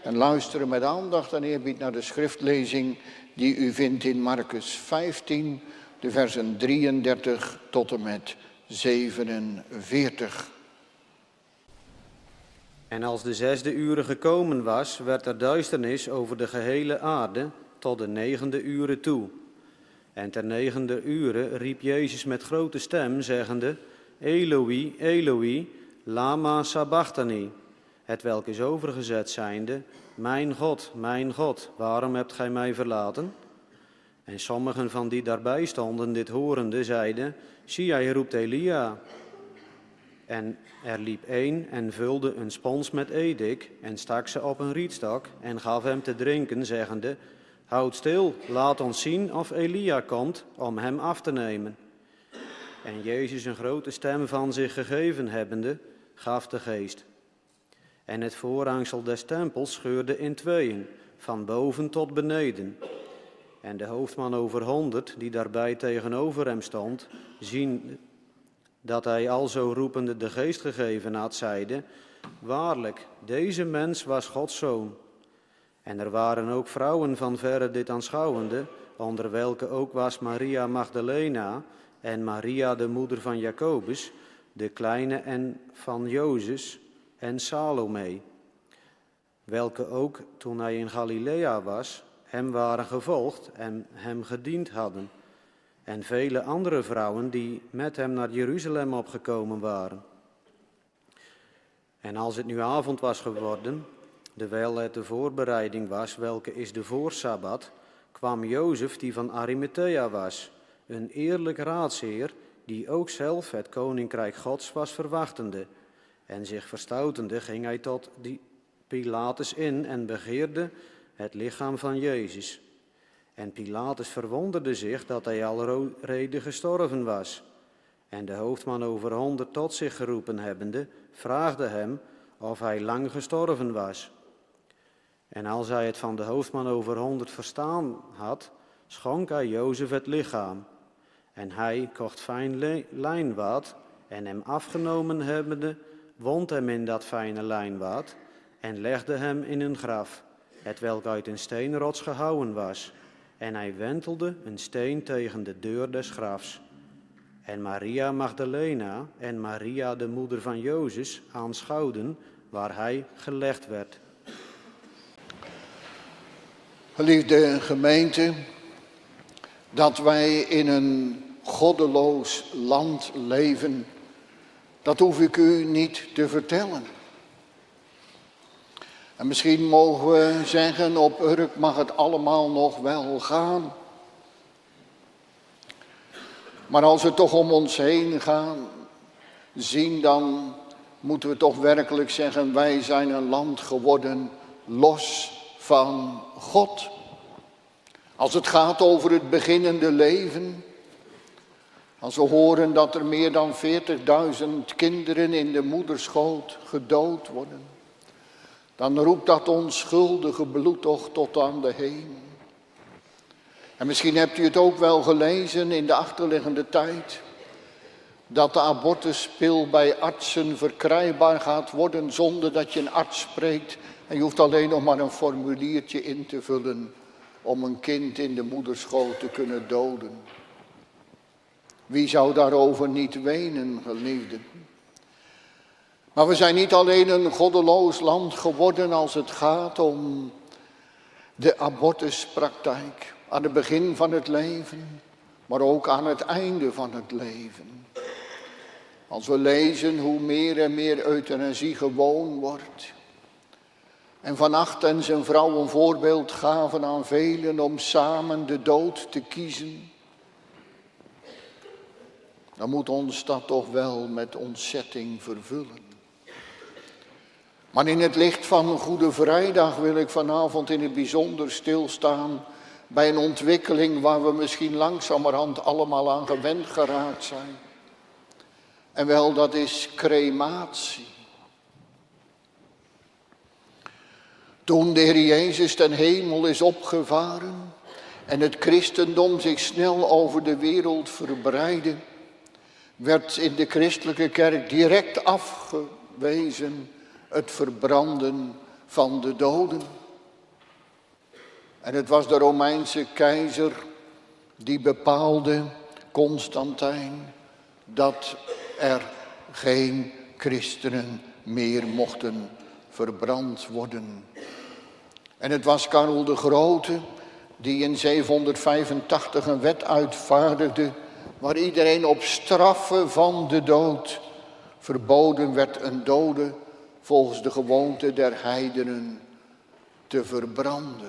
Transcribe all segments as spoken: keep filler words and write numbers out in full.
En luisteren met aandacht en eerbied naar de schriftlezing die u vindt in Marcus vijftien, de versen drieëndertig tot en met zevenenveertig. En als de zesde uren gekomen was, werd er duisternis over de gehele aarde tot de negende uren toe. En ter negende uren riep Jezus met grote stem, zeggende, Eloi, Eloi, lama sabachthani, hetwelk is overgezet zijnde, mijn God, mijn God, waarom hebt gij mij verlaten? En sommigen van die daarbij stonden, dit horende, zeiden, zie, hij roept Elia. En er liep een en vulde een spons met edik en stak ze op een rietstok en gaf hem te drinken, zeggende, houd stil, laat ons zien of Elia komt om hem af te nemen. En Jezus een grote stem van zich gegeven hebbende, gaf de geest. En het voorhangsel des tempels scheurde in tweeën, van boven tot beneden. En de hoofdman over honderd, die daarbij tegenover hem stond, zien dat hij alzo roepende de geest gegeven had, zeide, waarlijk, deze mens was Gods zoon. En er waren ook vrouwen van verre dit aanschouwende, onder welke ook was Maria Magdalena en Maria de moeder van Jacobus, de kleine en van Jozes en Salome, welke ook, toen hij in Galilea was, hem waren gevolgd en hem gediend hadden. En vele andere vrouwen die met hem naar Jeruzalem opgekomen waren. En als het nu avond was geworden, dewijl het de voorbereiding was, welke is de voorsabbat, kwam Jozef, die van Arimathea was, een eerlijk raadsheer, die ook zelf het koninkrijk Gods was verwachtende. En zich verstoutende ging hij tot die Pilatus in en begeerde het lichaam van Jezus. En Pilatus verwonderde zich dat hij alrede gestorven was. En de hoofdman over honderd tot zich geroepen hebbende, vraagde hem of hij lang gestorven was. En als hij het van de hoofdman over honderd verstaan had, schonk hij Jozef het lichaam. En hij kocht fijn le- lijnwaad en hem afgenomen hebbende, wond hem in dat fijne lijnwaad en legde hem in een graf, hetwelk uit een steenrots gehouwen was. En hij wentelde een steen tegen de deur des grafs. En Maria Magdalena en Maria de moeder van Jozes aanschouwden waar hij gelegd werd. Geliefde gemeente, dat wij in een goddeloos land leven, dat hoef ik u niet te vertellen. En misschien mogen we zeggen, op Urk mag het allemaal nog wel gaan. Maar als we toch om ons heen gaan zien, dan moeten we toch werkelijk zeggen, wij zijn een land geworden los van God. Als het gaat over het beginnende leven, als we horen dat er meer dan veertigduizend kinderen in de moederschoot gedood worden, dan roept dat onschuldige bloed toch tot aan de hemel. En misschien hebt u het ook wel gelezen in de achterliggende tijd, dat de abortuspil bij artsen verkrijgbaar gaat worden zonder dat je een arts spreekt. En je hoeft alleen nog maar een formuliertje in te vullen om een kind in de moederschoot te kunnen doden. Wie zou daarover niet wenen, geliefden? Maar we zijn niet alleen een goddeloos land geworden als het gaat om de abortuspraktijk. Aan het begin van het leven, maar ook aan het einde van het leven. Als we lezen hoe meer en meer euthanasie gewoon wordt. En Van Acht en zijn vrouw een voorbeeld gaven aan velen om samen de dood te kiezen. Dan moet ons dat toch wel met ontzetting vervullen. Maar in het licht van Goede Vrijdag wil ik vanavond in het bijzonder stilstaan bij een ontwikkeling waar we misschien langzamerhand allemaal aan gewend geraakt zijn. En wel, dat is crematie. Toen de Heer Jezus ten hemel is opgevaren en het christendom zich snel over de wereld verbreidde, werd in de christelijke kerk direct afgewezen het verbranden van de doden. En het was de Romeinse keizer die bepaalde, Constantijn, dat er geen christenen meer mochten verbrand worden. En het was Karel de Grote die in zevenhonderdvijfentachtig een wet uitvaardigde waar iedereen op straffe van de dood verboden werd een dode volgens de gewoonte der heidenen te verbranden.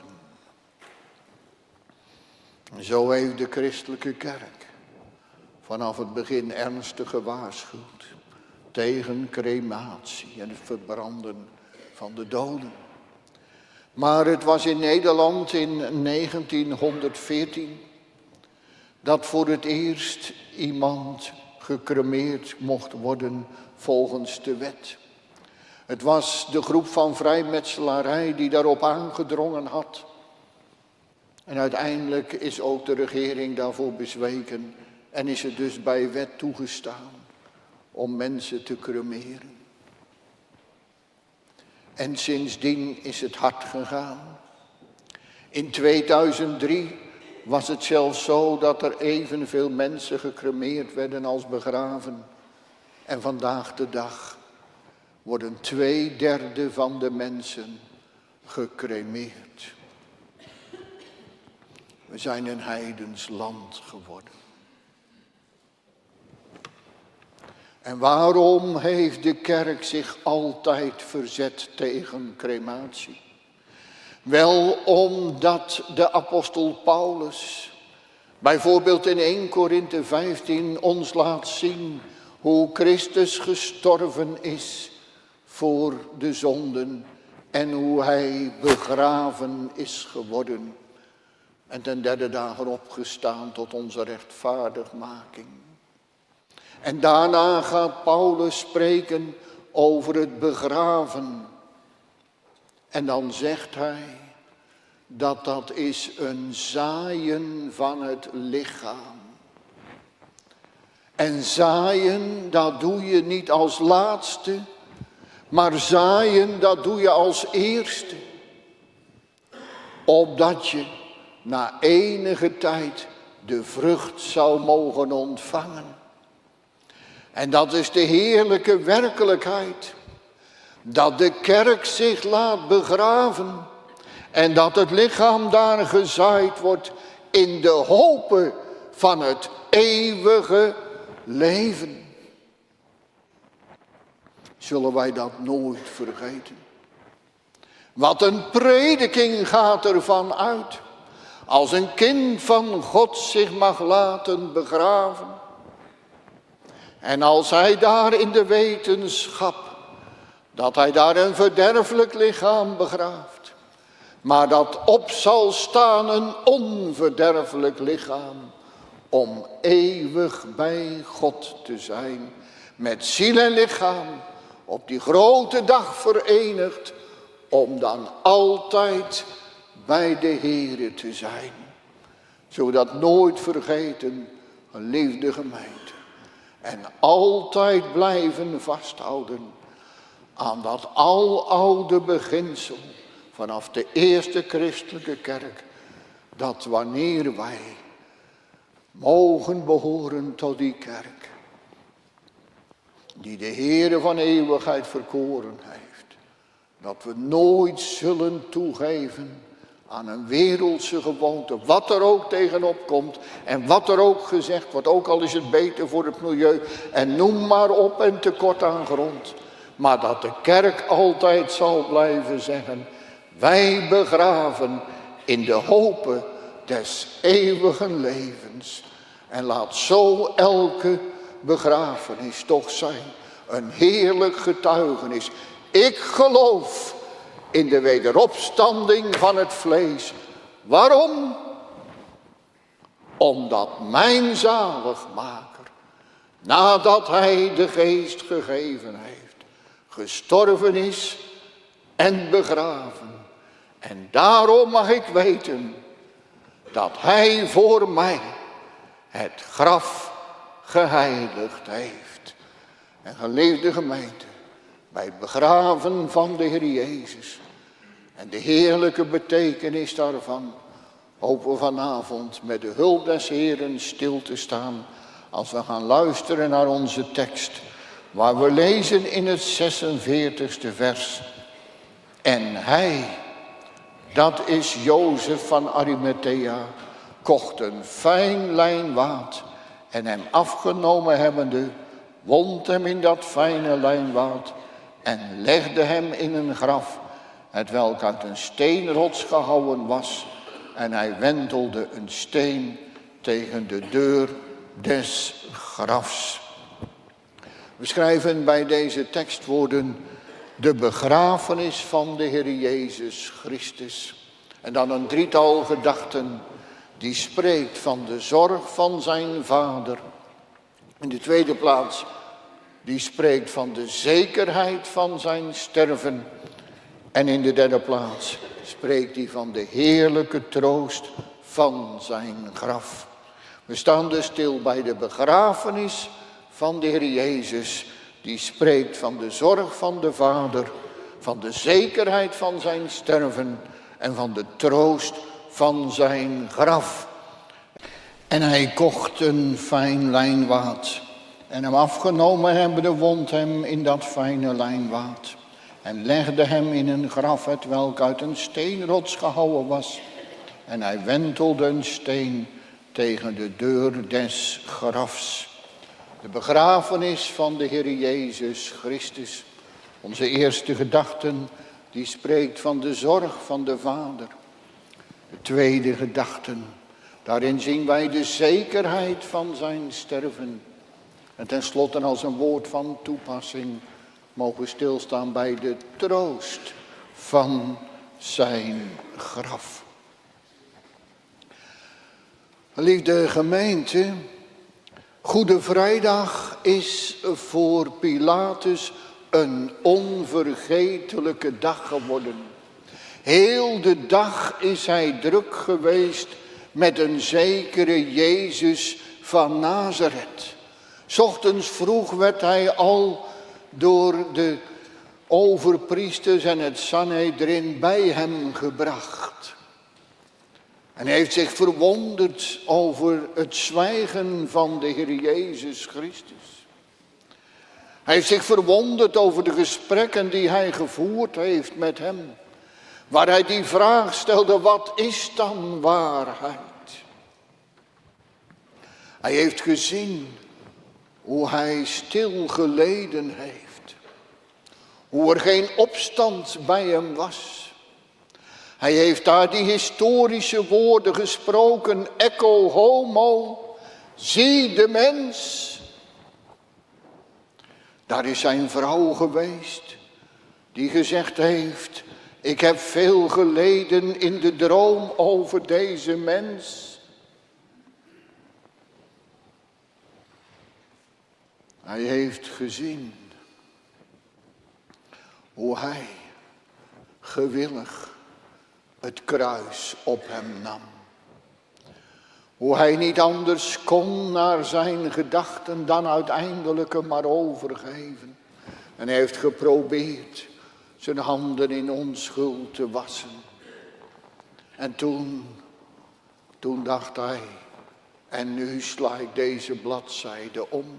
Zo heeft de christelijke kerk vanaf het begin ernstig gewaarschuwd tegen crematie en het verbranden van de doden. Maar het was in Nederland in negentienhonderdveertien dat voor het eerst iemand gecremeerd mocht worden volgens de wet. Het was de groep van vrijmetselarij die daarop aangedrongen had. En uiteindelijk is ook de regering daarvoor bezweken en is het dus bij wet toegestaan om mensen te cremeren. En sindsdien is het hard gegaan. In tweeduizend drie was het zelfs zo dat er evenveel mensen gecremeerd werden als begraven. En vandaag de dag worden twee derde van de mensen gecremeerd. We zijn een heidens land geworden. En waarom heeft de kerk zich altijd verzet tegen crematie? Wel omdat de apostel Paulus bijvoorbeeld in eerste Korinthe vijftien ons laat zien hoe Christus gestorven is voor de zonden en hoe hij begraven is geworden en ten derde dagen opgestaan tot onze rechtvaardigmaking. En daarna gaat Paulus spreken over het begraven. En dan zegt hij dat dat is een zaaien van het lichaam. En zaaien, dat doe je niet als laatste, maar zaaien, dat doe je als eerste. Opdat je na enige tijd de vrucht zou mogen ontvangen. En dat is de heerlijke werkelijkheid. Dat de kerk zich laat begraven. En dat het lichaam daar gezaaid wordt in de hope van het eeuwige leven. Zullen wij dat nooit vergeten? Wat een prediking gaat ervan uit. Als een kind van God zich mag laten begraven. En als hij daar in de wetenschap, dat hij daar een verderfelijk lichaam begraaft, maar dat op zal staan een onverderfelijk lichaam, om eeuwig bij God te zijn, met ziel en lichaam, op die grote dag verenigd, om dan altijd bij de Heere te zijn. Zodat nooit vergeten, geliefde gemeente. En altijd blijven vasthouden aan dat aloude beginsel vanaf de eerste christelijke kerk. Dat wanneer wij mogen behoren tot die kerk, die de Heere van eeuwigheid verkoren heeft, dat we nooit zullen toegeven aan een wereldse gewoonte, wat er ook tegenop komt en wat er ook gezegd wordt, ook al is het beter voor het milieu en noem maar op en tekort aan grond. Maar dat de kerk altijd zal blijven zeggen, wij begraven in de hope des eeuwigen levens. En laat zo elke begrafenis toch zijn een heerlijk getuigenis. Ik geloof in de wederopstanding van het vlees. Waarom? Omdat mijn zaligmaker, nadat hij de geest gegeven heeft, gestorven is en begraven. En daarom mag ik weten dat hij voor mij het graf geheiligd heeft. En geliefde gemeente, bij het begraven van de Heer Jezus En de heerlijke betekenis daarvan hopen we vanavond met de hulp des Heeren stil te staan als we gaan luisteren naar onze tekst, waar we lezen in het zesenveertigste vers. En hij, dat is Jozef van Arimathea, kocht een fijn lijnwaad en hem afgenomen hebbende, wond hem in dat fijne lijnwaad en legde hem in een graf, hetwelk uit een steenrots gehouwen was, en hij wentelde een steen tegen de deur des grafs. We schrijven bij deze tekstwoorden de begrafenis van de Heer Jezus Christus. En dan een drietal gedachten die spreekt van de zorg van zijn vader. In de tweede plaats, die spreekt van de zekerheid van zijn sterven. En in de derde plaats spreekt hij van de heerlijke troost van zijn graf. We staan dus stil bij de begrafenis van de Heer Jezus, die spreekt van de zorg van de Vader, van de zekerheid van zijn sterven en van de troost van zijn graf. En hij kocht een fijn lijnwaad en hem afgenomen hebbende wond hem in dat fijne lijnwaad en legde hem in een graf hetwelk uit een steenrots gehouwen was. En hij wentelde een steen tegen de deur des grafs. De begrafenis van de Heer Jezus Christus. Onze eerste gedachten, die spreekt van de zorg van de Vader. De tweede gedachten, daarin zien wij de zekerheid van zijn sterven. En tenslotte als een woord van toepassing mogen we stilstaan bij de troost van zijn graf. Geliefde gemeente, Goede Vrijdag is voor Pilatus een onvergetelijke dag geworden. Heel de dag is hij druk geweest met een zekere Jezus van Nazareth. 's Ochtends vroeg werd hij al door de overpriesters en het Sanhedrin bij hem gebracht. En hij heeft zich verwonderd over het zwijgen van de Heer Jezus Christus. Hij heeft zich verwonderd over de gesprekken die hij gevoerd heeft met hem. Waar hij die vraag stelde, wat is dan waarheid? Hij heeft gezien hoe hij stil geleden heeft. Hoe er geen opstand bij hem was. Hij heeft daar die historische woorden gesproken, ecce homo, zie de mens. Daar is zijn vrouw geweest, die gezegd heeft, ik heb veel geleden in de droom over deze mens. Hij heeft gezien hoe hij gewillig het kruis op hem nam. Hoe hij niet anders kon naar zijn gedachten dan uiteindelijk hem maar overgeven. En hij heeft geprobeerd zijn handen in onschuld te wassen. En toen, toen dacht hij, en nu sla ik deze bladzijde om.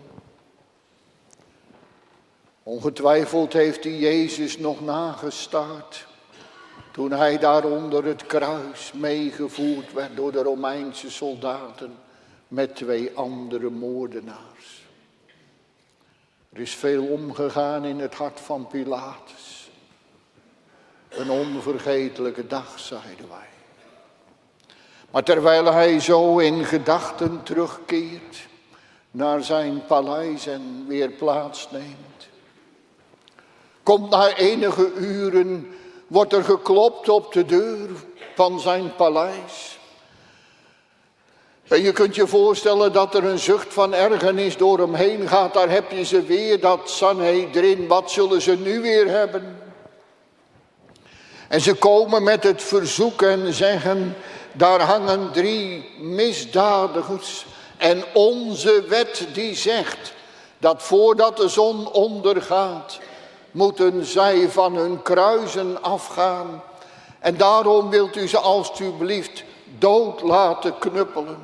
Ongetwijfeld heeft hij Jezus nog nagestaard. Toen hij daar onder het kruis meegevoerd werd door de Romeinse soldaten met twee andere moordenaars. Er is veel omgegaan in het hart van Pilatus. Een onvergetelijke dag, zeiden wij. Maar terwijl hij zo in gedachten terugkeert naar zijn paleis en weer plaatsneemt, komt na enige uren, wordt er geklopt op de deur van zijn paleis. En je kunt je voorstellen dat er een zucht van ergernis door hem heen gaat. Daar heb je ze weer, dat Sanhedrin. Wat zullen ze nu weer hebben? En ze komen met het verzoek en zeggen, daar hangen drie misdadigers. En onze wet die zegt dat voordat de zon ondergaat, moeten zij van hun kruisen afgaan En daarom wilt u ze alstublieft dood laten knuppelen.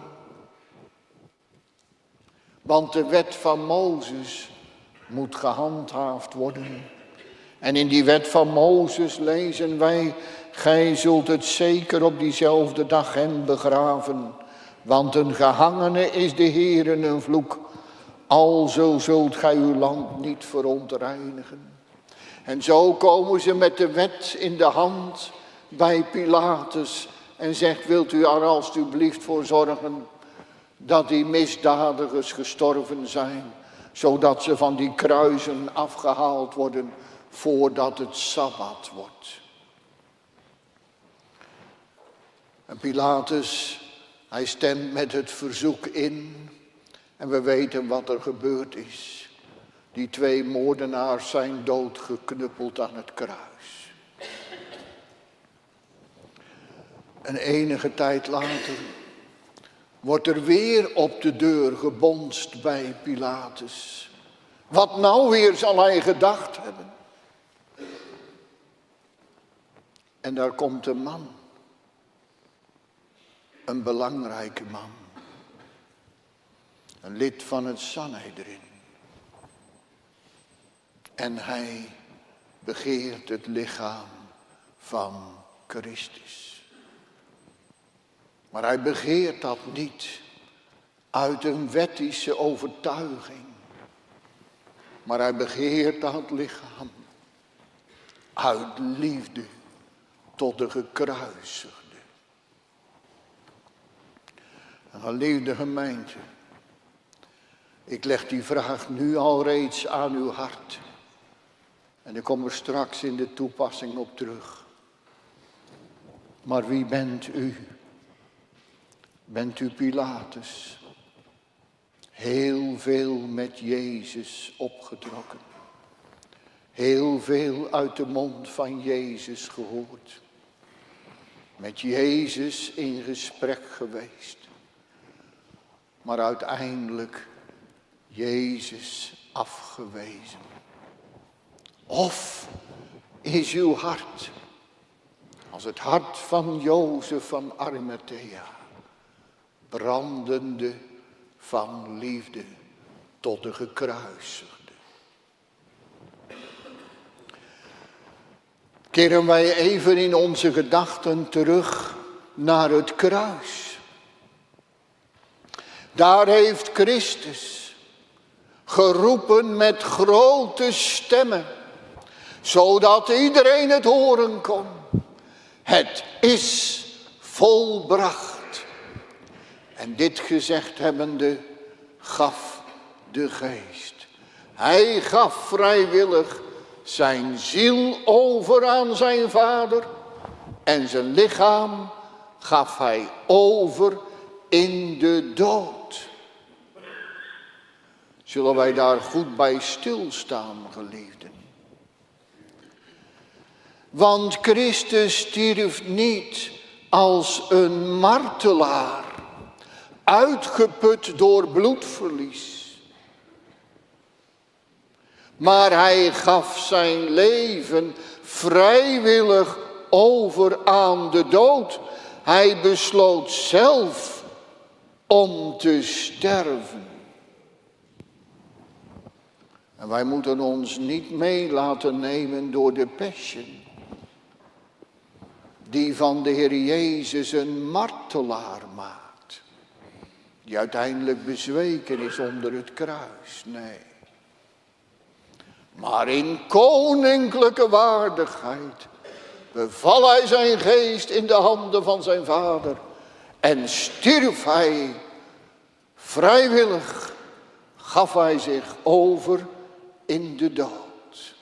Want de wet van Mozes moet gehandhaafd worden. En in die wet van Mozes lezen wij: gij zult het zeker op diezelfde dag hen begraven. Want een gehangene is de Heere een vloek. Alzo zult gij uw land niet verontreinigen. En zo komen ze met de wet in de hand bij Pilatus en zegt: wilt u er alstublieft voor zorgen dat die misdadigers gestorven zijn, zodat ze van die kruisen afgehaald worden voordat het Sabbat wordt. En Pilatus, hij stemt met het verzoek in en we weten wat er gebeurd is. Die twee moordenaars zijn doodgeknuppeld aan het kruis. En enige tijd later wordt er weer op de deur gebonst bij Pilatus. Wat nou weer zal hij gedacht hebben? En daar komt een man. Een belangrijke man. Een lid van het Sanhedrin. En hij begeert het lichaam van Christus. Maar hij begeert dat niet uit een wettische overtuiging. Maar hij begeert dat lichaam uit liefde tot de gekruisigde. Een geliefde gemeente, ik leg die vraag nu al reeds aan uw hart. En ik kom er straks in de toepassing op terug. Maar wie bent u? Bent u Pilatus? Heel veel met Jezus opgetrokken. Heel veel uit de mond van Jezus gehoord. Met Jezus in gesprek geweest. Maar uiteindelijk Jezus afgewezen. Of is uw hart als het hart van Jozef van Arimathea, brandende van liefde tot de gekruisigde. Keren wij even in onze gedachten terug naar het kruis. Daar heeft Christus geroepen met grote stemmen, zodat iedereen het horen kon. Het is volbracht. En dit gezegd hebbende gaf de geest. Hij gaf vrijwillig zijn ziel over aan zijn Vader. En zijn lichaam gaf hij over in de dood. Zullen wij daar goed bij stilstaan, geliefden? Want Christus stierf niet als een martelaar, uitgeput door bloedverlies. Maar hij gaf zijn leven vrijwillig over aan de dood. Hij besloot zelf om te sterven. En wij moeten ons niet mee laten nemen door de passion, die van de Heer Jezus een martelaar maakt. Die uiteindelijk bezweken is onder het kruis. Nee. Maar in koninklijke waardigheid beval hij zijn geest in de handen van zijn Vader. En stierf hij vrijwillig, gaf hij zich over in de dood.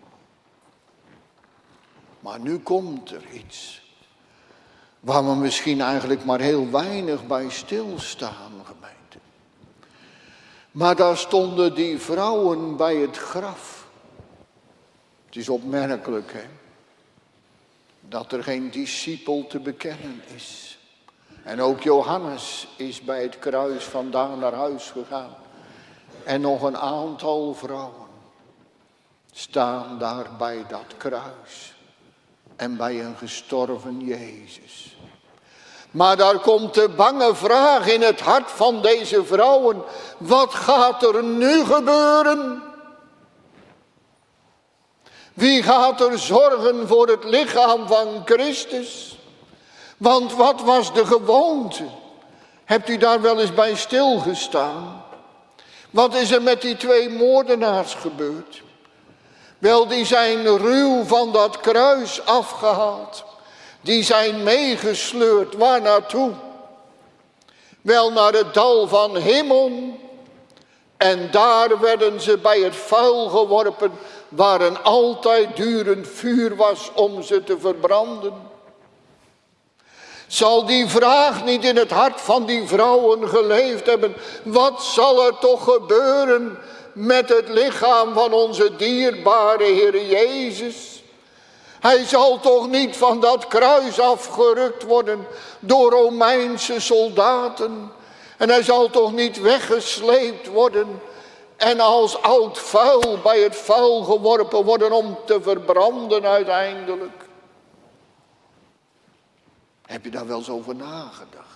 Maar nu komt er iets waar we misschien eigenlijk maar heel weinig bij stilstaan, gemeente. Maar daar stonden die vrouwen bij het graf. Het is opmerkelijk, hè, dat er geen discipel te bekennen is. En ook Johannes is bij het kruis vandaan naar huis gegaan. En nog een aantal vrouwen staan daar bij dat kruis. en bij een gestorven Jezus. Maar daar komt de bange vraag in het hart van deze vrouwen. Wat gaat er nu gebeuren? Wie gaat er zorgen voor het lichaam van Christus? Want wat was de gewoonte? Hebt u daar wel eens bij stilgestaan? Wat is er met die twee moordenaars gebeurd? Wel, die zijn ruw van dat kruis afgehaald. Die zijn meegesleurd. Waar naartoe? Wel, naar het dal van Himmel. En daar werden ze bij het vuil geworpen, waar een altijd durend vuur was om ze te verbranden. Zal die vraag niet in het hart van die vrouwen geleefd hebben? Wat zal er toch gebeuren met het lichaam van onze dierbare Heer Jezus? Hij zal toch niet van dat kruis afgerukt worden door Romeinse soldaten? En hij zal toch niet weggesleept worden en als oud vuil bij het vuil geworpen worden om te verbranden uiteindelijk? Heb je daar wel eens over nagedacht?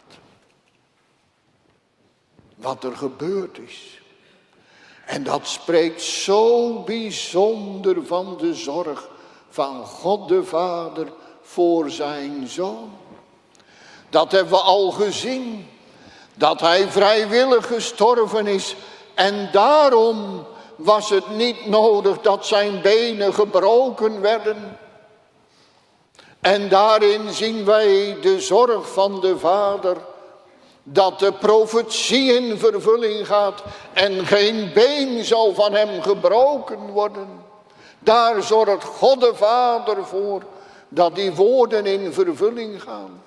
Wat er gebeurd is. En dat spreekt zo bijzonder van de zorg van God de Vader voor zijn Zoon. Dat hebben we al gezien. Dat hij vrijwillig gestorven is. En daarom was het niet nodig dat zijn benen gebroken werden. En daarin zien wij de zorg van de Vader. Dat de profetie in vervulling gaat. En geen been zal van hem gebroken worden. Daar zorgt God de Vader voor. Dat die woorden in vervulling gaan.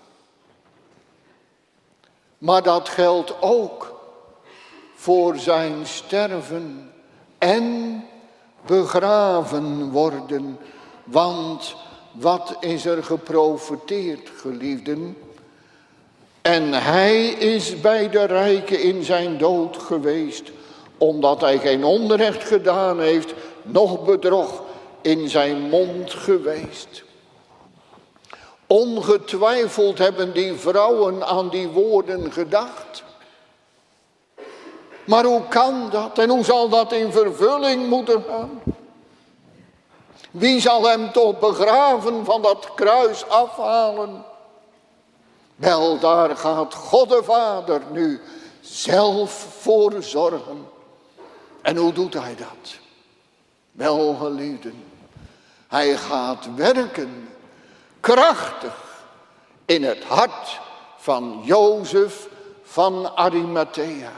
Maar dat geldt ook voor zijn sterven en begraven worden. Want wat is er geprofeteerd, geliefden? En hij is bij de rijken in zijn dood geweest, omdat hij geen onrecht gedaan heeft, noch bedrog in zijn mond geweest. Ongetwijfeld hebben die vrouwen aan die woorden gedacht. Maar hoe kan dat en hoe zal dat in vervulling moeten gaan? Wie zal hem toch begraven, van dat kruis afhalen? Wel, daar gaat God de Vader nu zelf voor zorgen. En hoe doet hij dat? Wel, geliefden, hij gaat werken krachtig in het hart van Jozef van Arimathea.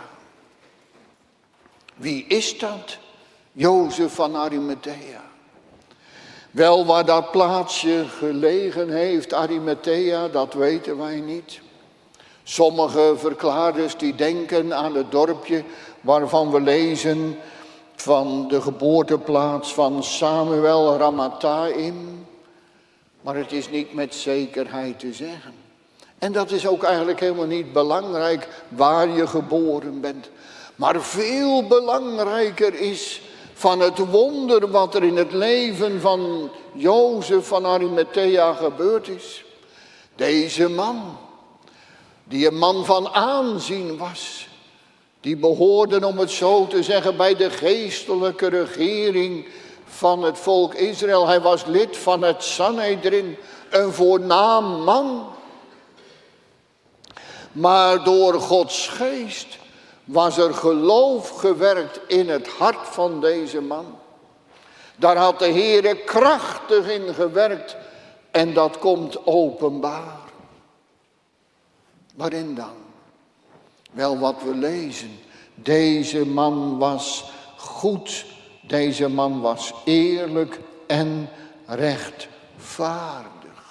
Wie is dat? Jozef van Arimathea. Wel, waar dat plaatsje gelegen heeft, Arimathea, dat weten wij niet. Sommige verklaarders die denken aan het dorpje waarvan we lezen van de geboorteplaats van Samuel Ramathaim. Maar het is niet met zekerheid te zeggen. En dat is ook eigenlijk helemaal niet belangrijk waar je geboren bent. Maar veel belangrijker is van het wonder wat er in het leven van Jozef van Arimathea gebeurd is. Deze man, die een man van aanzien was. Die behoorde, om het zo te zeggen, bij de geestelijke regering van het volk Israël. Hij was lid van het Sanhedrin, een voornaam man. Maar door Gods geest was er geloof gewerkt in het hart van deze man. Daar had de Heere krachtig in gewerkt en dat komt openbaar. Waarin dan? Wel, wat we lezen. Deze man was goed. Deze man was eerlijk en rechtvaardig.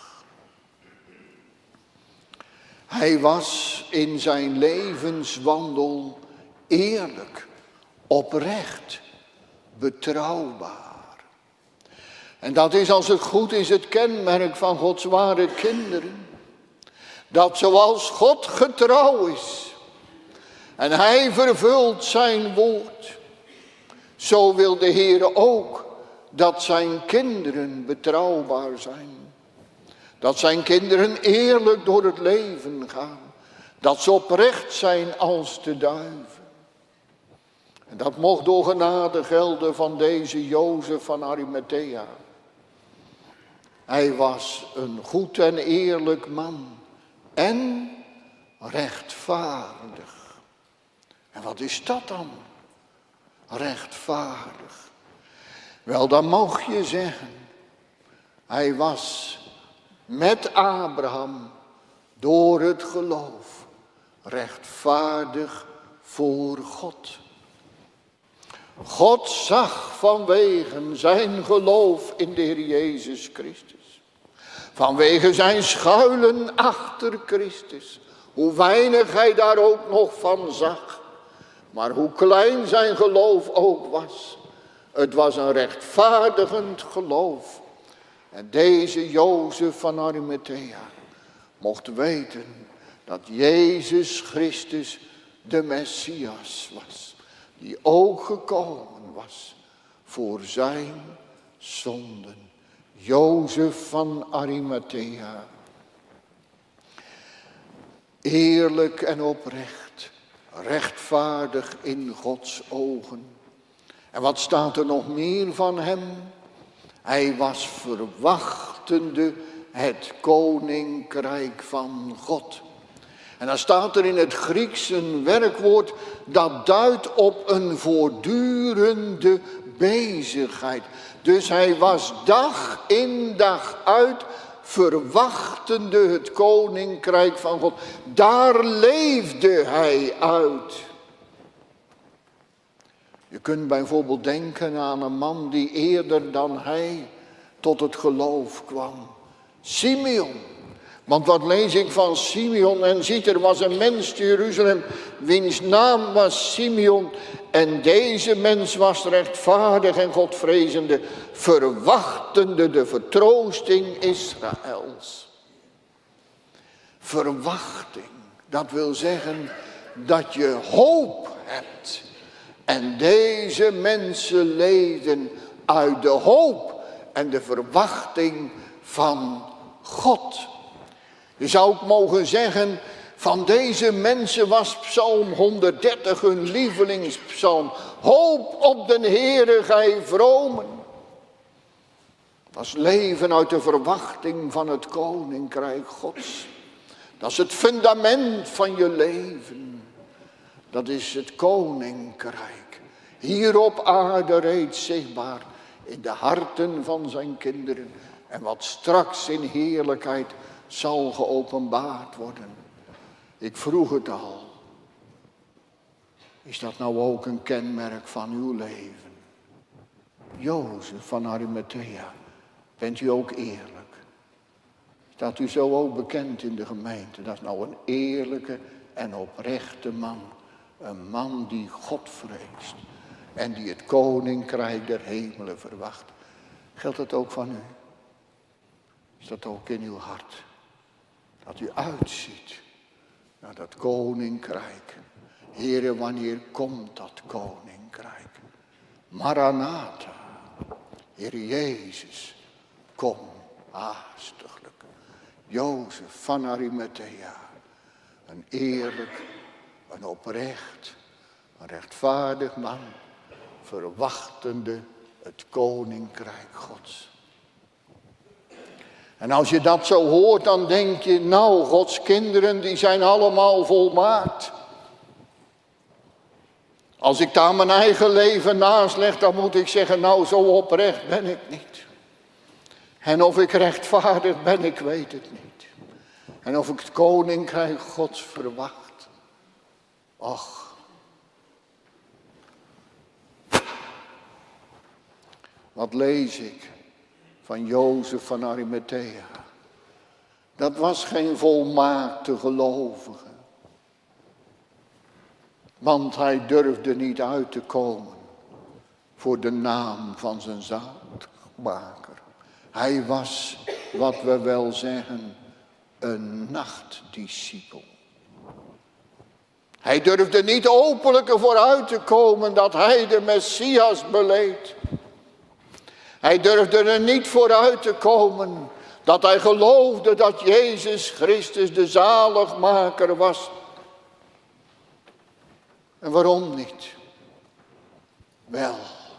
Hij was in zijn levenswandel eerlijk, oprecht, betrouwbaar. En dat is, als het goed is, het kenmerk van Gods ware kinderen. Dat zoals God getrouw is en hij vervult zijn woord, zo wil de Heer ook dat zijn kinderen betrouwbaar zijn. Dat zijn kinderen eerlijk door het leven gaan. Dat ze oprecht zijn als de duiven. En dat mocht door genade gelden van deze Jozef van Arimathea. Hij was een goed en eerlijk man. En rechtvaardig. En wat is dat dan? Rechtvaardig. Wel, dan mag je zeggen. Hij was met Abraham door het geloof rechtvaardig voor God. God zag vanwege zijn geloof in de Heer Jezus Christus. Vanwege zijn schuilen achter Christus. Hoe weinig hij daar ook nog van zag. Maar hoe klein zijn geloof ook was. Het was een rechtvaardigend geloof. En deze Jozef van Arimathea mocht weten dat Jezus Christus de Messias was. Die ook gekomen was voor zijn zonden. Jozef van Arimathea. Eerlijk en oprecht. Rechtvaardig in Gods ogen. En wat staat er nog meer van hem? Hij was verwachtende het koninkrijk van God. En dan staat er in het Grieks een werkwoord dat duidt op een voortdurende bezigheid. Dus hij was dag in dag uit verwachtende het koninkrijk van God. Daar leefde hij uit. Je kunt bijvoorbeeld denken aan een man die eerder dan hij tot het geloof kwam. Simeon. Want wat lees ik van Simeon? En ziet, er was een mens te Jeruzalem, wiens naam was Simeon. En deze mens was rechtvaardig en godvrezende, verwachtende de vertroosting Israëls. Verwachting, dat wil zeggen dat je hoop hebt. En deze mensen leefden uit de hoop en de verwachting van God. Je zou ook mogen zeggen, van deze mensen was Psalm honderddertig hun lievelingspsalm. Hoop op den Heere, gij vromen. Dat is leven uit de verwachting van het koninkrijk Gods. Dat is het fundament van je leven. Dat is het koninkrijk. Hier op aarde reeds zichtbaar in de harten van zijn kinderen. En wat straks in heerlijkheid zal geopenbaard worden. Ik vroeg het al. Is dat nou ook een kenmerk van uw leven? Jozef van Arimathea, bent u ook eerlijk? Staat u zo ook bekend in de gemeente? Dat is nou een eerlijke en oprechte man. Een man die God vreest. En die het koninkrijk der hemelen verwacht. Geldt dat ook van u? Is dat ook in uw hart? Dat u uitziet naar dat koninkrijk. Heere, wanneer komt dat koninkrijk? Maranatha. Heere Jezus, kom haastiglijk. Jozef van Arimathea. Een eerlijk, een oprecht, een rechtvaardig man. Verwachtende het koninkrijk Gods. En als je dat zo hoort, dan denk je, nou, Gods kinderen, die zijn allemaal volmaakt. Als ik daar mijn eigen leven naast leg, dan moet ik zeggen, nou, zo oprecht ben ik niet. En of ik rechtvaardig ben, ik weet het niet. En of ik het koninkrijk Gods verwacht. Och. Wat lees ik van Jozef van Arimathea? Dat was geen volmaakte gelovige. Want hij durfde niet uit te komen voor de naam van zijn zaadmaker. Hij was, wat we wel zeggen, een nachtdiscipel. Hij durfde niet openlijk ervoor uit te komen dat hij de Messias beleed. Hij durfde er niet vooruit te komen Dat hij geloofde dat Jezus Christus de zaligmaker was. En waarom niet? Wel.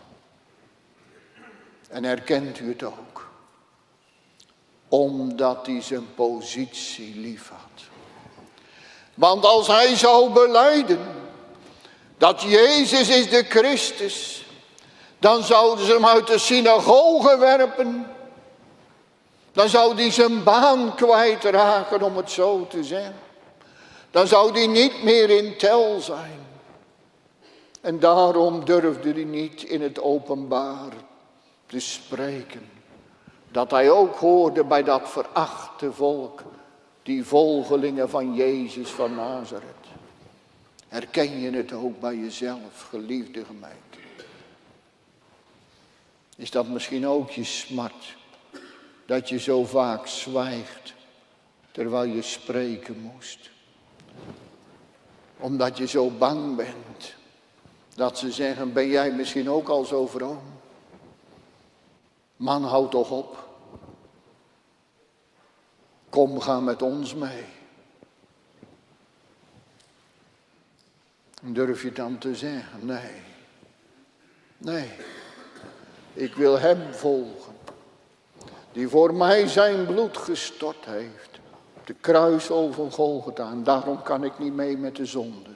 En herkent u het ook? Omdat hij zijn positie lief had. Want als hij zou belijden dat Jezus is de Christus, dan zouden ze hem uit de synagoge werpen. Dan zou hij zijn baan kwijtraken, om het zo te zeggen. Dan zou hij niet meer in tel zijn. En daarom durfde hij niet in het openbaar te spreken. Dat hij ook hoorde bij dat verachte volk, die volgelingen van Jezus van Nazareth. Herken je het ook bij jezelf, geliefde gemeente? Is dat misschien ook je smart? Dat je zo vaak zwijgt, terwijl je spreken moest. Omdat je zo bang bent. Dat ze zeggen, ben jij misschien ook al zo vroom? Man, houd toch op. Kom, ga met ons mee. Durf je dan te zeggen, nee. Nee. Ik wil hem volgen. Die voor mij zijn bloed gestort heeft. Op de kruisel van Golgotha. En daarom kan ik niet mee met de zonden.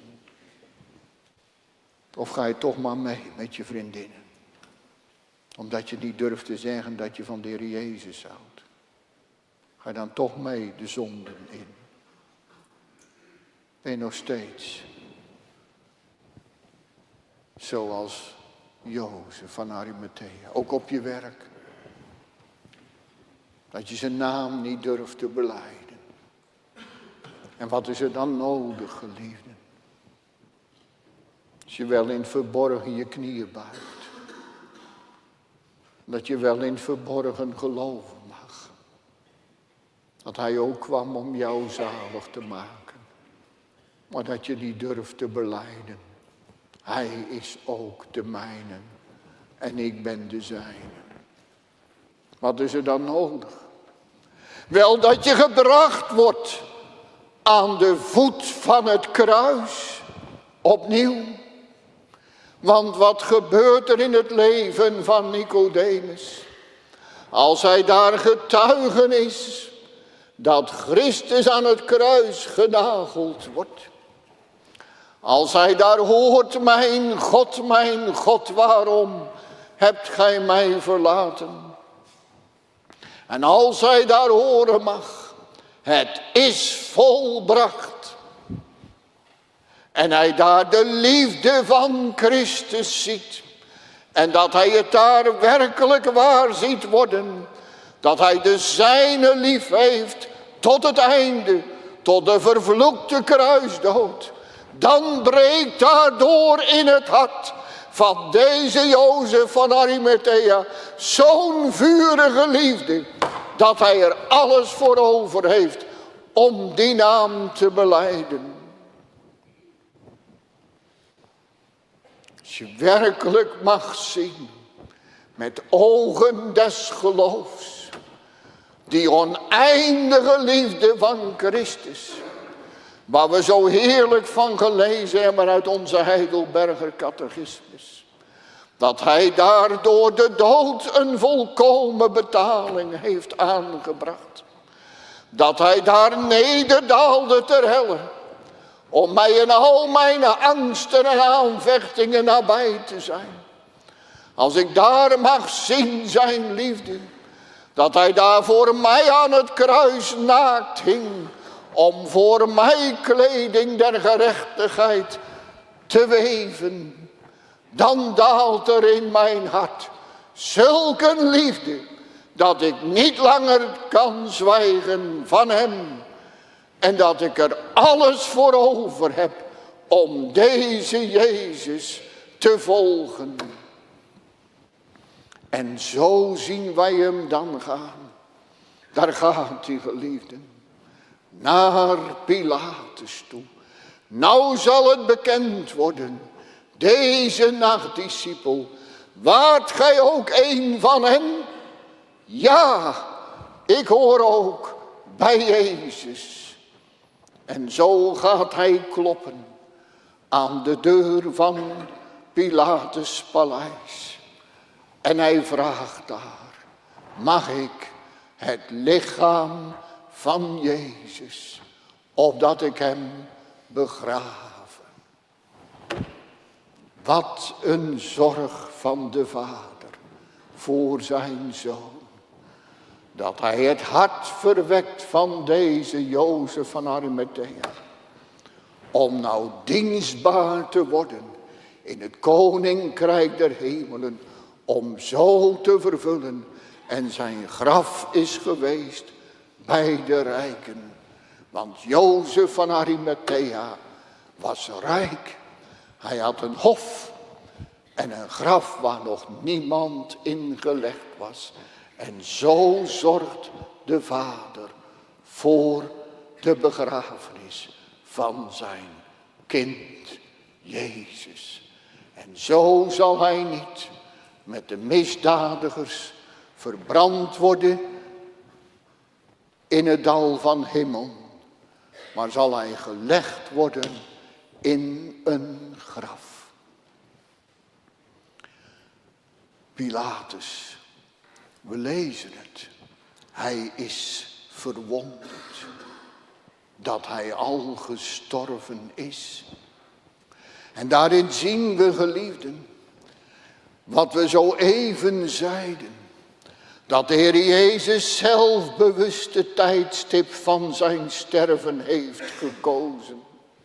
Of ga je toch maar mee met je vriendinnen. Omdat je niet durft te zeggen dat je van de Heer Jezus houdt. Ga je dan toch mee de zonden in. Ben je nog steeds zoals Jozef van Arimathea. Ook op je werk. Dat je zijn naam niet durft te belijden. En wat is er dan nodig, geliefden? Als je wel in het verborgen je knieën buigt. Dat je wel in het verborgen geloven mag. Dat hij ook kwam om jou zalig te maken. Maar dat je niet durft te belijden. Hij is ook de mijne. En ik ben de zijne. Wat is er dan nodig? Wel dat je gebracht wordt aan de voet van het kruis. Opnieuw. Want wat gebeurt er in het leven van Nicodemus? Als hij daar getuigen is dat Christus aan het kruis genageld wordt. Als hij daar hoort, mijn God, mijn God, waarom hebt gij mij verlaten? En als hij daar horen mag, het is volbracht. En hij daar de liefde van Christus ziet. En dat hij het daar werkelijk waar ziet worden. Dat hij de zijne lief heeft tot het einde. Tot de vervloekte kruisdood. Dan breekt daardoor in het hart van deze Jozef van Arimathea zo'n vurige liefde. Dat hij er alles voor over heeft om die naam te belijden. Als je werkelijk mag zien met ogen des geloofs. Die oneindige liefde van Christus. Waar we zo heerlijk van gelezen hebben uit onze Heidelberger catechismus. Dat hij daar door de dood een volkomen betaling heeft aangebracht. Dat hij daar nederdaalde ter helle. Om mij in al mijn angsten en aanvechtingen nabij te zijn. Als ik daar mag zien zijn liefde. Dat hij daar voor mij aan het kruis naakt hing. Om voor mij kleding der gerechtigheid te weven. Dan daalt er in mijn hart zulke liefde. Dat ik niet langer kan zwijgen van hem. En dat ik er alles voor over heb om deze Jezus te volgen. En zo zien wij hem dan gaan. Daar gaat hij, geliefden. Naar Pilatus toe. Nou zal het bekend worden. Deze nachtdiscipel. Waart gij ook een van hen? Ja, ik hoor ook bij Jezus. En zo gaat hij kloppen aan de deur van Pilatus' paleis. En hij vraagt daar, mag ik het lichaam van Jezus, opdat ik hem begraven? Wat een zorg van de Vader voor zijn Zoon. Dat hij het hart verwekt van deze Jozef van Arimathea. Om nou dienstbaar te worden in het koninkrijk der hemelen. Om zo te vervullen. En zijn graf is geweest bij de rijken. Want Jozef van Arimathea was rijk. Hij had een hof en een graf waar nog niemand in gelegd was. En zo zorgt de Vader voor de begrafenis van zijn kind Jezus. En zo zal hij niet met de misdadigers verbrand worden in het dal van Hemel, maar zal hij gelegd worden in een graf. Pilatus, we lezen het. Hij is verwonderd dat hij al gestorven is. En daarin zien we, geliefden, wat we zo even zeiden. Dat de Heer Jezus zelf bewust het tijdstip van zijn sterven heeft gekozen.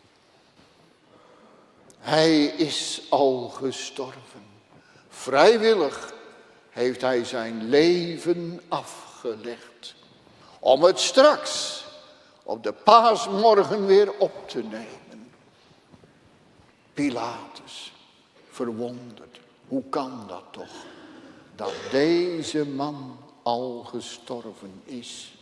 Hij is al gestorven. Vrijwillig heeft hij zijn leven afgelegd. Om het straks op de paasmorgen weer op te nemen. Pilatus, verwonderd. Hoe kan dat toch? Dat deze man al gestorven is.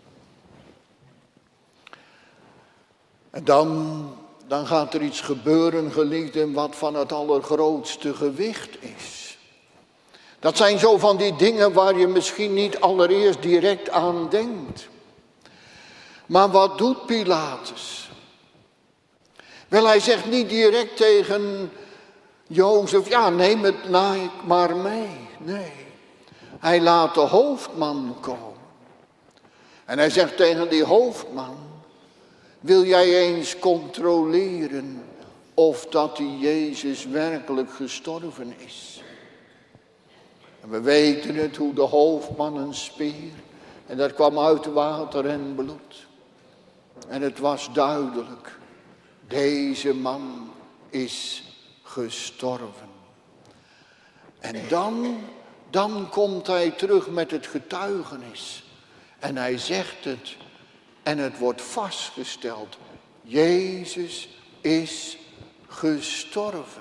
En dan, dan gaat er iets gebeuren, geliefden, wat van het allergrootste gewicht is. Dat zijn zo van die dingen waar je misschien niet allereerst direct aan denkt. Maar wat doet Pilatus? Wel, hij zegt niet direct tegen Jozef, ja, neem het maar mee. Nee, hij laat de hoofdman komen. En hij zegt tegen die hoofdman, wil jij eens controleren of dat die Jezus werkelijk gestorven is? En we weten het, hoe de hoofdman een speer, en dat kwam uit water en bloed. En het was duidelijk, deze man is gestorven. En dan, dan komt hij terug met het getuigenis. En hij zegt het. En het wordt vastgesteld. Jezus is gestorven.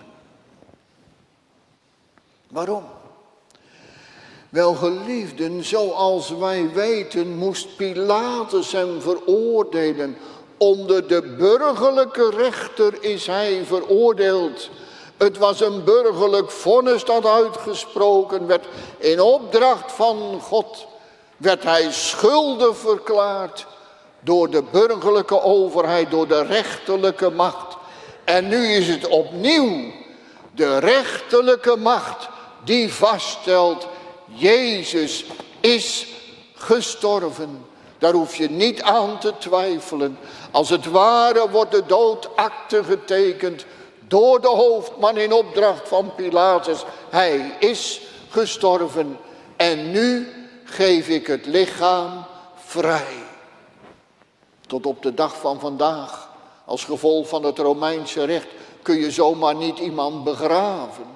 Waarom? Wel, geliefden, zoals wij weten moest Pilatus hem veroordelen. Onder de burgerlijke rechter is hij veroordeeld. Het was een burgerlijk vonnis dat uitgesproken werd. In opdracht van God werd hij schuldig verklaard door de burgerlijke overheid, door de rechterlijke macht. En nu is het opnieuw de rechterlijke macht die vaststelt, Jezus is gestorven. Daar hoef je niet aan te twijfelen. Als het ware wordt de doodakte getekend door de hoofdman in opdracht van Pilatus. Hij is gestorven en nu geef ik het lichaam vrij. Tot op de dag van vandaag, als gevolg van het Romeinse recht, kun je zomaar niet iemand begraven.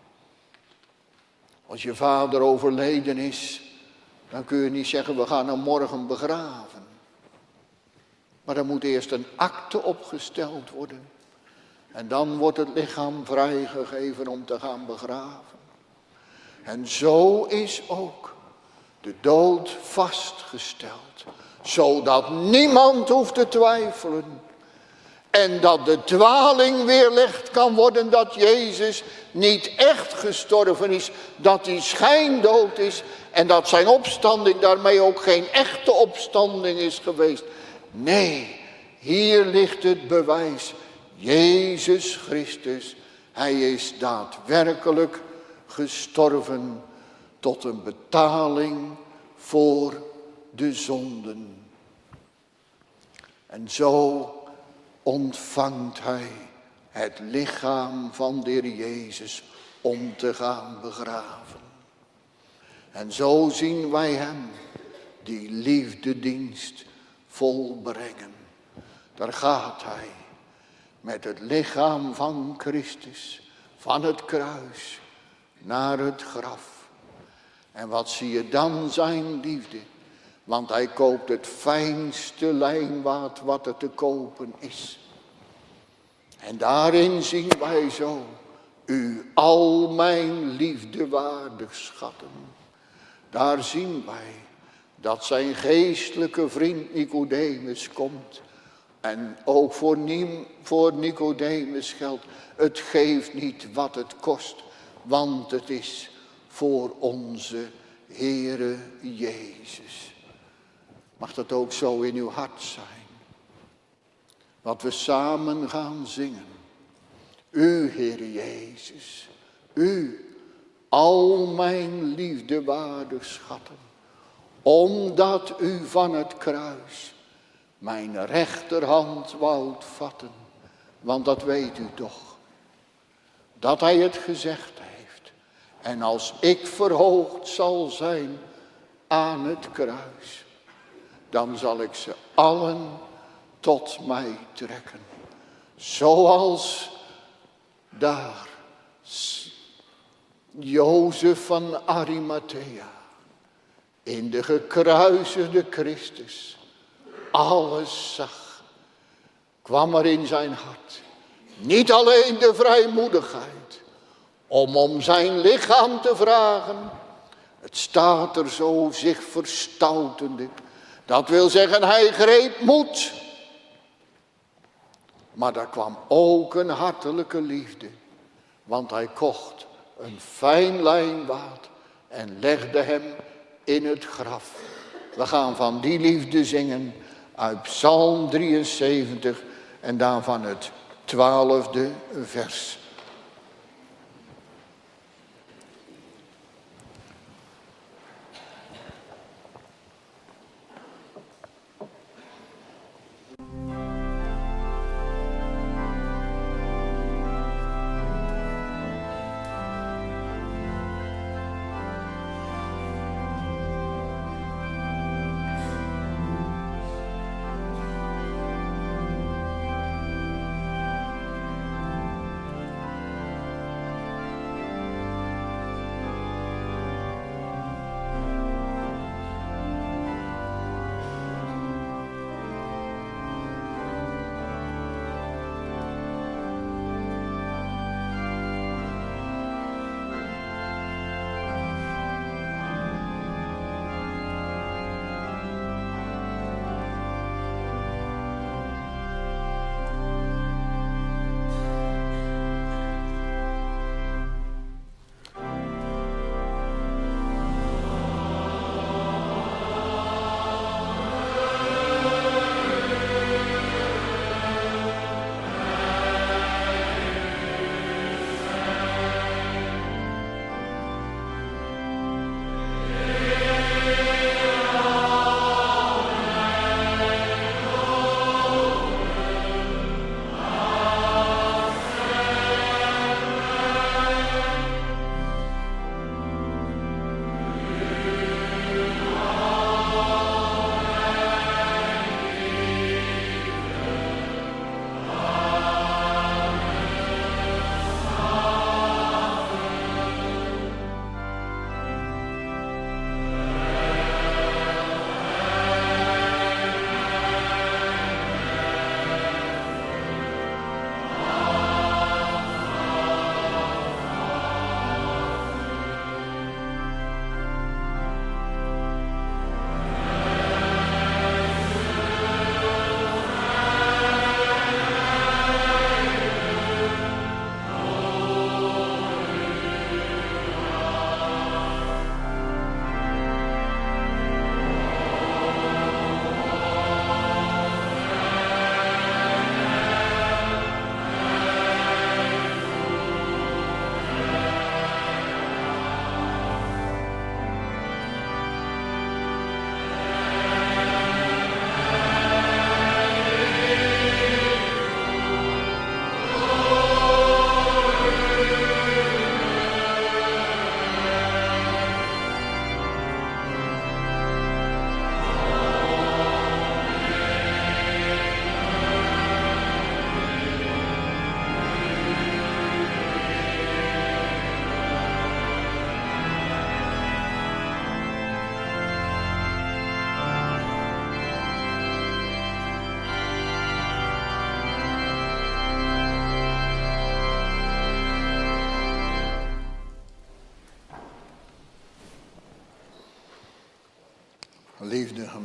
Als je vader overleden is, dan kun je niet zeggen, we gaan hem morgen begraven. Maar er moet eerst een akte opgesteld worden. En dan wordt het lichaam vrijgegeven om te gaan begraven. En zo is ook de dood vastgesteld. Zodat niemand hoeft te twijfelen. En dat de dwaling weerlegd kan worden, dat Jezus niet echt gestorven is, dat hij schijndood is en dat zijn opstanding daarmee ook geen echte opstanding is geweest. Nee, hier ligt het bewijs. Jezus Christus, hij is daadwerkelijk gestorven tot een betaling voor de zonden. En zo ontvangt hij het lichaam van de Heer Jezus om te gaan begraven. En zo zien wij hem die liefdedienst volbrengen. Daar gaat hij met het lichaam van Christus van het kruis naar het graf. En wat zie je dan? Zijn liefde. Want hij koopt het fijnste lijnwaad wat er te kopen is. En daarin zien wij zo, u al mijn liefde waardig schatten. Daar zien wij dat zijn geestelijke vriend Nicodemus komt. En ook voor, Niem, voor Nicodemus geldt, het geeft niet wat het kost. Want het is voor onze Heere Jezus. Mag dat ook zo in uw hart zijn. Wat we samen gaan zingen. U, Heere Jezus, u, al mijn liefde waardig schatten. Omdat u van het kruis mijn rechterhand woudt vatten. Want dat weet u toch. Dat hij het gezegd heeft. En als ik verhoogd zal zijn aan het kruis, dan zal ik ze allen tot mij trekken. Zoals daar Jozef van Arimathea in de gekruisigde Christus alles zag, kwam er in zijn hart niet alleen de vrijmoedigheid om om zijn lichaam te vragen. Het staat er zo zich verstoutende. Dat wil zeggen, hij greep moed. Maar daar kwam ook een hartelijke liefde. Want hij kocht een fijn lijnwaad en legde hem in het graf. We gaan van die liefde zingen uit Psalm drieënzeventig en daarvan het twaalfde vers.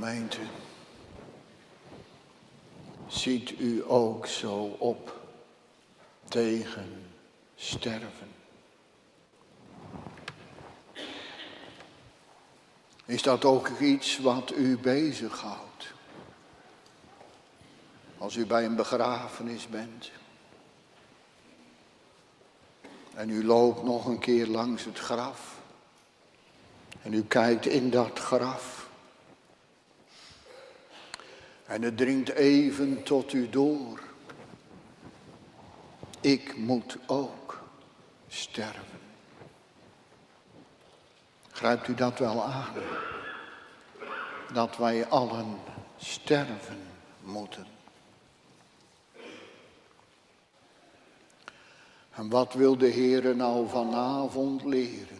Gemeente, ziet u ook zo op tegen sterven? Is dat ook iets wat u bezighoudt? Als u bij een begrafenis bent en u loopt nog een keer langs het graf en u kijkt in dat graf en het dringt even tot u door. Ik moet ook sterven. Grijpt u dat wel aan? Dat wij allen sterven moeten. En wat wil de Heere nou vanavond leren?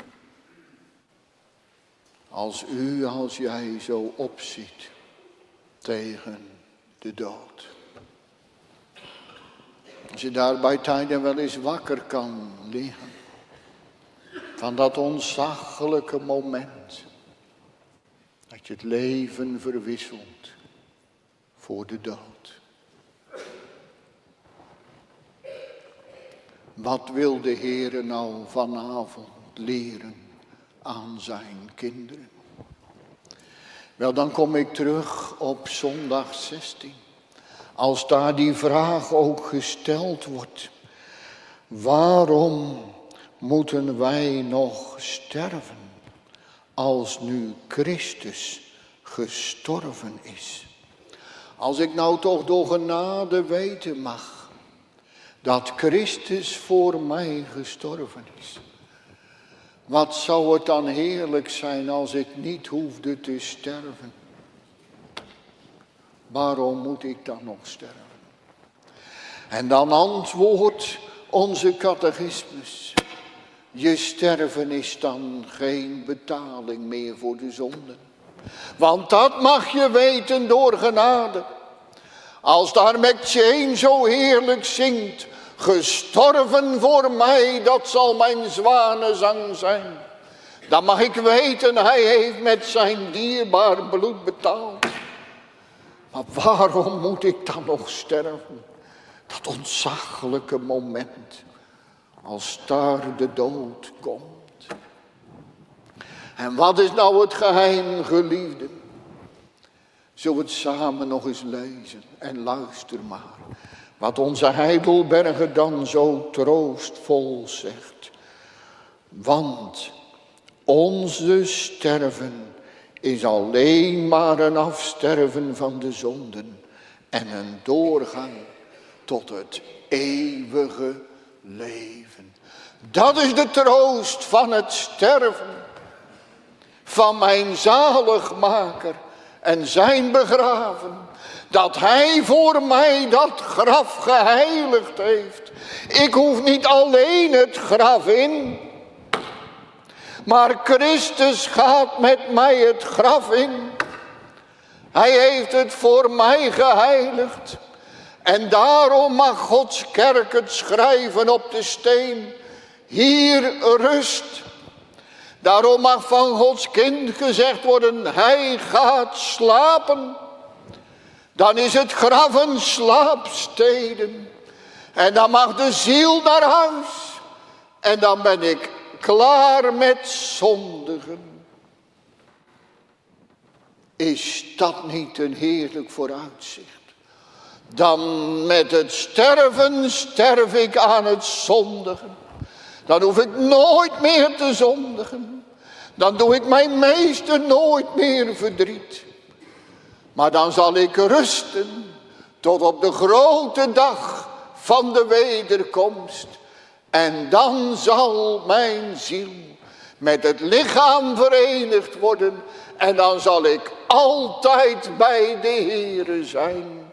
Als u, als jij zo opziet tegen de dood. Als je daar bij tijden wel eens wakker kan liggen. Van dat ontzaglijke moment. Dat je het leven verwisselt voor de dood. Wat wil de Heere nou vanavond leren aan zijn kinderen? Wel, dan kom ik terug op zondag zestien. Als daar die vraag ook gesteld wordt. Waarom moeten wij nog sterven als nu Christus gestorven is? Als ik nou toch door genade weten mag dat Christus voor mij gestorven is. Wat zou het dan heerlijk zijn als ik niet hoefde te sterven? Waarom moet ik dan nog sterven? En dan antwoordt onze catechismus. Je sterven is dan geen betaling meer voor de zonden. Want dat mag je weten door genade. Als daar McChain zo heerlijk zingt. Gestorven voor mij, dat zal mijn zwanenzang zijn. Dan mag ik weten, hij heeft met zijn dierbaar bloed betaald. Maar waarom moet ik dan nog sterven? Dat ontzaglijke moment. Als daar de dood komt. En wat is nou het geheim, geliefden? Zullen we het samen nog eens lezen en luister maar. Wat onze Heidelberger dan zo troostvol zegt. Want onze sterven is alleen maar een afsterven van de zonden. En een doorgang tot het eeuwige leven. Dat is de troost van het sterven. Van mijn zaligmaker en zijn begraven. Dat hij voor mij dat graf geheiligd heeft. Ik hoef niet alleen het graf in. Maar Christus gaat met mij het graf in. Hij heeft het voor mij geheiligd. En daarom mag Gods kerk het schrijven op de steen. Hier rust. Daarom mag van Gods kind gezegd worden. Hij gaat slapen. Dan is het graf een slaapstede. En dan mag de ziel naar huis. En dan ben ik klaar met zondigen. Is dat niet een heerlijk vooruitzicht? Dan met het sterven sterf ik aan het zondigen. Dan hoef ik nooit meer te zondigen. Dan doe ik mijn meester nooit meer verdriet. Maar dan zal ik rusten tot op de grote dag van de wederkomst. En dan zal mijn ziel met het lichaam verenigd worden. En dan zal ik altijd bij de Heere zijn.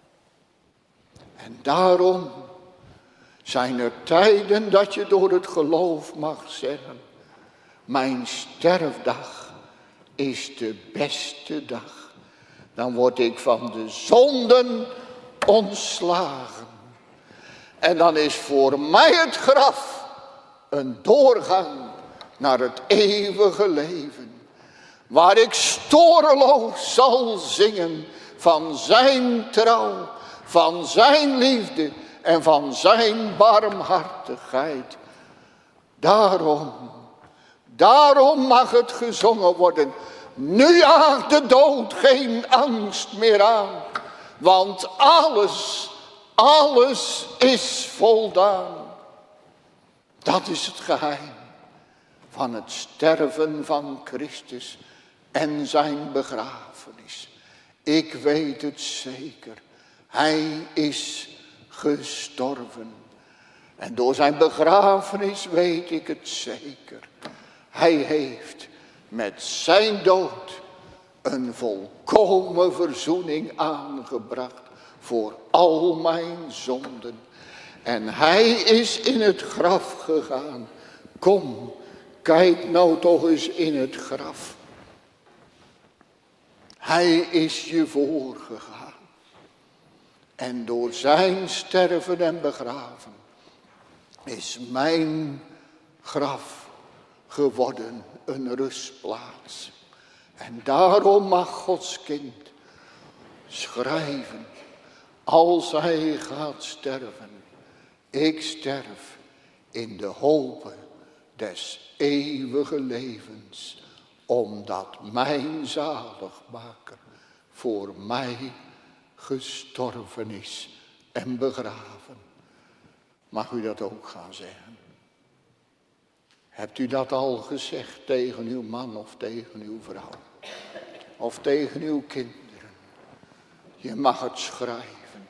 En daarom zijn er tijden dat je door het geloof mag zeggen. Mijn sterfdag is de beste dag. Dan word ik van de zonden ontslagen. En dan is voor mij het graf een doorgang naar het eeuwige leven. waar ik storeloos zal zingen van zijn trouw, van zijn liefde en van zijn barmhartigheid. Daarom, daarom mag het gezongen worden. Nu jaagt de dood geen angst meer aan, want alles, alles is voldaan. Dat is het geheim van het sterven van Christus en zijn begrafenis. Ik weet het zeker, hij is gestorven. En door zijn begrafenis weet ik het zeker. Hij heeft met zijn dood een volkomen verzoening aangebracht voor al mijn zonden. En hij is in het graf gegaan. Kom, kijk nou toch eens in het graf. Hij is je voorgegaan. En door zijn sterven en begraven is mijn graf geworden een rustplaats. En daarom mag Gods kind schrijven als hij gaat sterven. Ik sterf in de hoop des eeuwige levens, omdat mijn zaligmaker voor mij gestorven is en begraven. Mag u dat ook gaan zeggen? Hebt u dat al gezegd tegen uw man of tegen uw vrouw? Of tegen uw kinderen? Je mag het schrijven.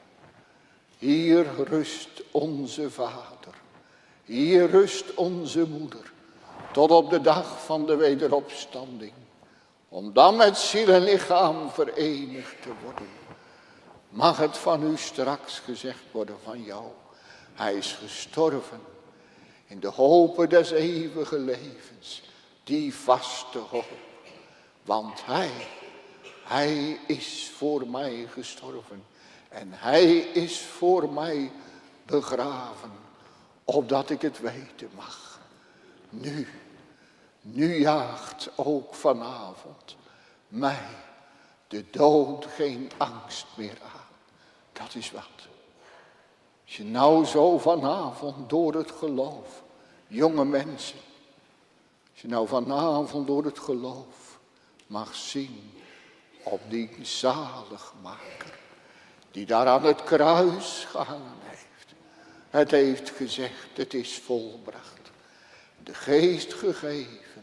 Hier rust onze vader. Hier rust onze moeder. Tot op de dag van de wederopstanding. Om dan met ziel en lichaam verenigd te worden. Mag het van u straks gezegd worden van jou. Hij is gestorven. In de hoop des eeuwige levens. Die vaste hoop. Want hij, hij is voor mij gestorven. En hij is voor mij begraven. Opdat ik het weten mag. Nu, nu jaagt ook vanavond mij de dood geen angst meer aan. Dat is wat. Als je nou zo vanavond door het geloof, jonge mensen. Als je nou vanavond door het geloof mag zien op die zaligmaker. Die daar aan het kruis gehangen heeft. Het heeft gezegd, het is volbracht. De geest gegeven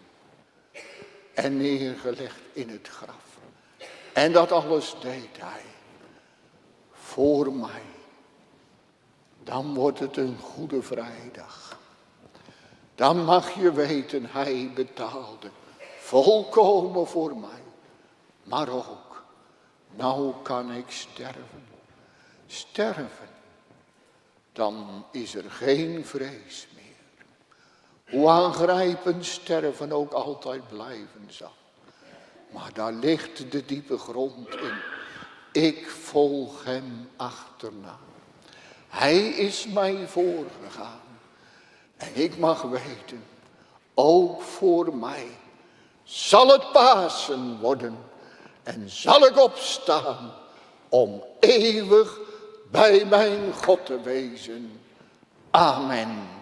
en neergelegd in het graf. En dat alles deed hij voor mij. Dan wordt het een goede vrijdag. Dan mag je weten, hij betaalde volkomen voor mij. Maar ook, nou kan ik sterven. Sterven. Dan is er geen vrees meer. Hoe aangrijpend sterven ook altijd blijven zal. Maar daar ligt de diepe grond in. Ik volg hem achterna. Hij is mij voorgegaan. En ik mag weten, ook voor mij zal het Pasen worden. En zal ik opstaan om eeuwig bij mijn God te wezen. Amen.